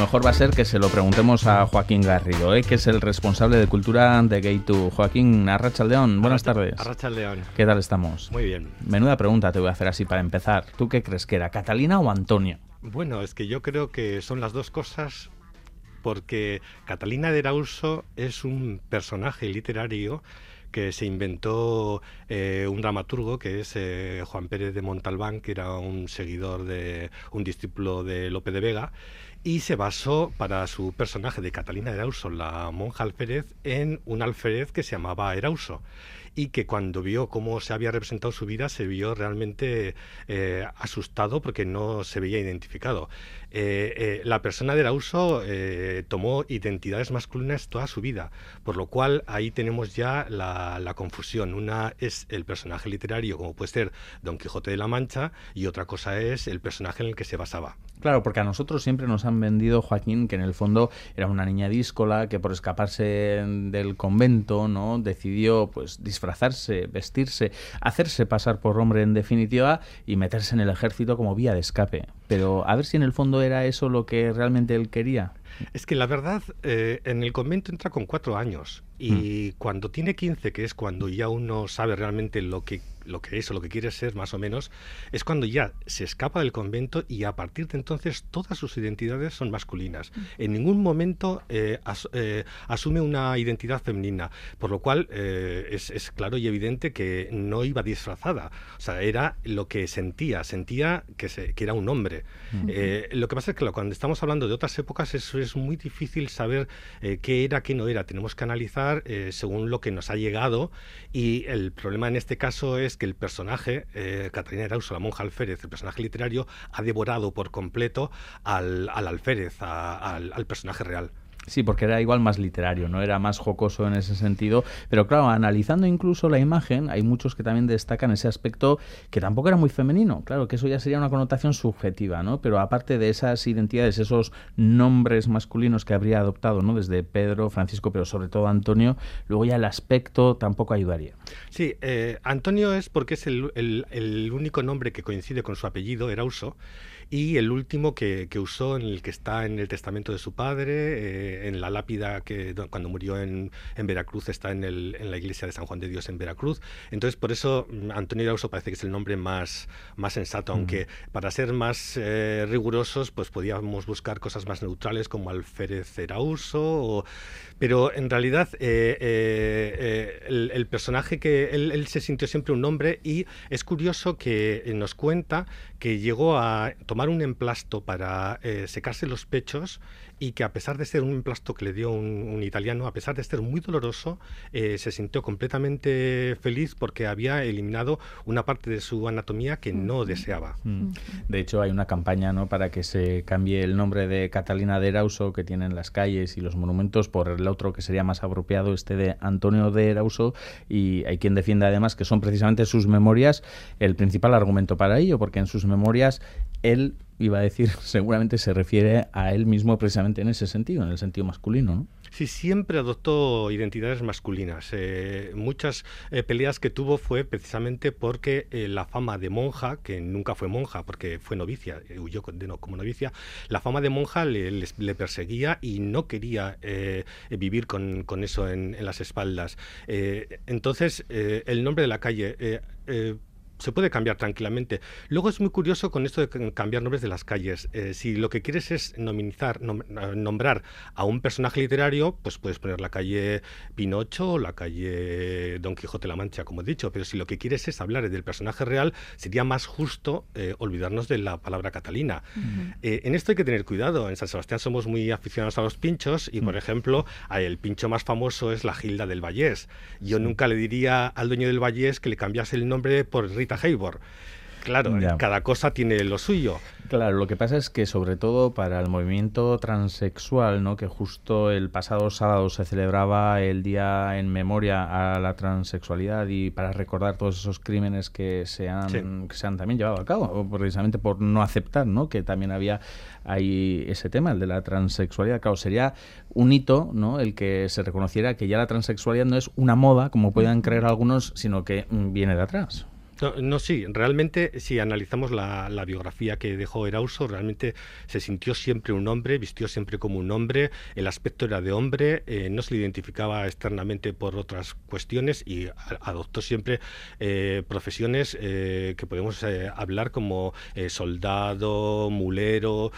mejor va a ser que se lo preguntemos a Joaquín Garrido, que es el responsable de cultura de Gaitu. Joaquín, Arratsaldeon, buenas tardes. Arratsaldeon. ¿Qué tal estamos? Muy bien. Menuda pregunta te voy a hacer así para empezar. ¿Tú qué crees que era, Catalina o Antonio? Bueno, es que yo creo que son las dos cosas, porque Catalina de Erauso es un personaje literario que se inventó un dramaturgo que es Juan Pérez de Montalbán, que era un discípulo de Lope de Vega, y se basó para su personaje de Catalina de Erauso, la monja alférez, en un alférez que se llamaba Erauso, y que cuando vio cómo se había representado su vida se vio realmente asustado porque no se veía identificado. La persona de Erauso tomó identidades masculinas toda su vida, por lo cual ahí tenemos ya la confusión. Una es el personaje literario, como puede ser Don Quijote de la Mancha, y otra cosa es el personaje en el que se basaba. Claro, porque a nosotros siempre nos han vendido, Joaquín, que en el fondo era una niña díscola que por escaparse del convento, ¿no?, decidió pues disfrazarse, vestirse, hacerse pasar por hombre en definitiva y meterse en el ejército como vía de escape. Pero a ver si en el fondo era eso lo que realmente él quería. Es que la verdad, en el convento entra con 4 años y cuando tiene 15, que es cuando ya uno sabe realmente lo que es o lo que quiere ser más o menos, es cuando ya se escapa del convento y a partir de entonces todas sus identidades son masculinas. En ningún momento asume una identidad femenina, por lo cual es claro y evidente que no iba disfrazada. O sea, era lo que sentía que era un hombre. Lo que pasa es que cuando estamos hablando de otras épocas es muy difícil saber qué era, qué no era. Tenemos que analizar según lo que nos ha llegado, y el problema en este caso es que el personaje, Catalina de Erauso, la monja alférez, el personaje literario, ha devorado por completo al alférez, al personaje real. Sí, porque era igual más literario, ¿no? Era más jocoso en ese sentido. Pero claro, analizando incluso la imagen, hay muchos que también destacan ese aspecto que tampoco era muy femenino. Claro, que eso ya sería una connotación subjetiva, ¿no? Pero aparte de esas identidades, esos nombres masculinos que habría adoptado, ¿no?, desde Pedro, Francisco, pero sobre todo Antonio, luego ya el aspecto tampoco ayudaría. Sí, Antonio es porque es el único nombre que coincide con su apellido, Erauso, y el último que usó, en el que está en el testamento de su padre, en la lápida que cuando murió en Veracruz está en la iglesia de San Juan de Dios en Veracruz. Entonces, por eso Antonio Erauso parece que es el nombre más sensato, aunque para ser más rigurosos, pues podíamos buscar cosas más neutrales como alférez Erauso, pero en realidad el personaje que él se sintió siempre un hombre, y es curioso que nos cuenta que llegó a tomar un emplasto para secarse los pechos, y que a pesar de ser un emplasto que le dio un italiano, a pesar de ser muy doloroso, se sintió completamente feliz porque había eliminado una parte de su anatomía que no deseaba. De hecho, hay una campaña, ¿no?, para que se cambie el nombre de Catalina de Erauso que tienen las calles y los monumentos por el otro que sería más apropiado, de Antonio de Erauso, y hay quien defiende además que son precisamente sus memorias el principal argumento para ello, porque en sus memorias él, iba a decir, seguramente se refiere a él mismo precisamente en ese sentido, en el sentido masculino, ¿no? Sí, siempre adoptó identidades masculinas. Muchas peleas que tuvo fue precisamente porque la fama de monja, que nunca fue monja porque fue novicia, huyó como novicia, la fama de monja le perseguía y no quería vivir con eso en las espaldas. Entonces, el nombre de la calle se puede cambiar tranquilamente. Luego es muy curioso con esto de cambiar nombres de las calles. Si lo que quieres es nombrar a un personaje literario, pues puedes poner la calle Pinocho o la calle Don Quijote de la Mancha, como he dicho. Pero si lo que quieres es hablar del personaje real, sería más justo olvidarnos de la palabra Catalina. En esto hay que tener cuidado. En San Sebastián somos muy aficionados a los pinchos y, por ejemplo, el pincho más famoso es la Gilda del Vallés. Yo nunca le diría al dueño del Vallés que le cambiase el nombre por Rita Hayworth. Claro, cada cosa tiene lo suyo. Claro, lo que pasa es que sobre todo para el movimiento transexual, ¿no?, que justo el pasado sábado se celebraba el día en memoria a la transexualidad y para recordar todos esos crímenes que se han también llevado a cabo, precisamente por no aceptar, ¿no?, que también había ahí ese tema, el de la transexualidad. Claro, sería un hito, ¿no?, el que se reconociera que ya la transexualidad no es una moda, como puedan creer algunos, sino que viene de atrás. No, sí, realmente si analizamos la biografía que dejó Erausso, realmente se sintió siempre un hombre, vistió siempre como un hombre, el aspecto era de hombre, no se le identificaba externamente por otras cuestiones y adoptó siempre profesiones que podemos hablar como soldado, mulero.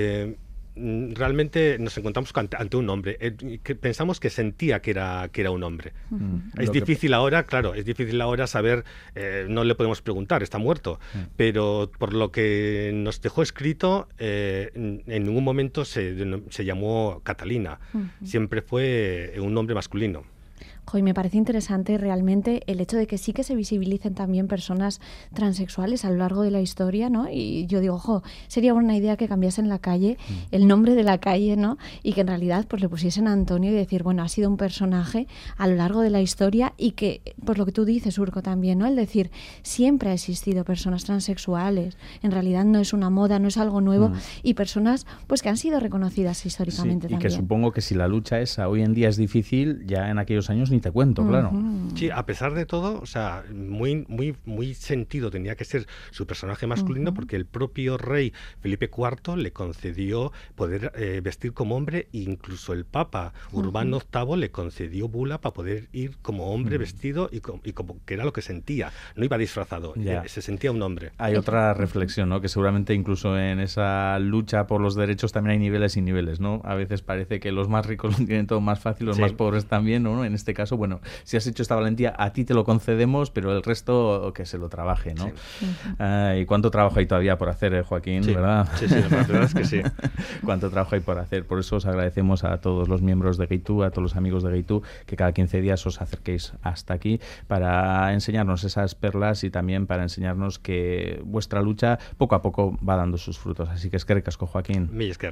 Realmente nos encontramos ante un hombre que pensamos que sentía que era un hombre. Es difícil ahora, claro, es difícil ahora saber, no le podemos preguntar, está muerto, pero por lo que nos dejó escrito, en ningún momento se llamó Catalina, siempre fue un nombre masculino. Y me parece interesante realmente el hecho de que sí que se visibilicen también personas transexuales a lo largo de la historia, ¿no? Y yo digo, sería buena idea que cambiasen la calle, el nombre de la calle, ¿no? Y que en realidad pues le pusiesen a Antonio y decir, bueno, ha sido un personaje a lo largo de la historia y que, pues lo que tú dices, Urco, también, ¿no? El decir, siempre ha existido personas transexuales, en realidad no es una moda, no es algo nuevo, y personas pues que han sido reconocidas históricamente sí, y también. que supongo que si la lucha esa hoy en día es difícil, ya en aquellos años ni te cuento, claro. Sí, a pesar de todo, o sea, muy sentido tenía que ser su personaje masculino, porque el propio rey Felipe IV le concedió poder vestir como hombre, e incluso el Papa Urbano VIII le concedió bula para poder ir como hombre vestido y como que era lo que sentía, no iba disfrazado, se sentía un hombre. Hay otra reflexión, ¿no? Que seguramente incluso en esa lucha por los derechos también hay niveles y niveles, ¿no? A veces parece que los más ricos lo tienen todo más fácil, los más pobres también, ¿no? En este caso, bueno, si has hecho esta valentía, a ti te lo concedemos, pero el resto que se lo trabaje, ¿no? Sí. ¿Y cuánto trabajo hay todavía por hacer, Joaquín? ¿Verdad? Sí, la verdad es que sí. Cuánto trabajo hay por hacer. Por eso os agradecemos a todos los miembros de Gaytú, a todos los amigos de Gaytú, que cada 15 días os acerquéis hasta aquí para enseñarnos esas perlas y también para enseñarnos que vuestra lucha poco a poco va dando sus frutos. Así que eskerrik asko, Joaquín. Mil esker.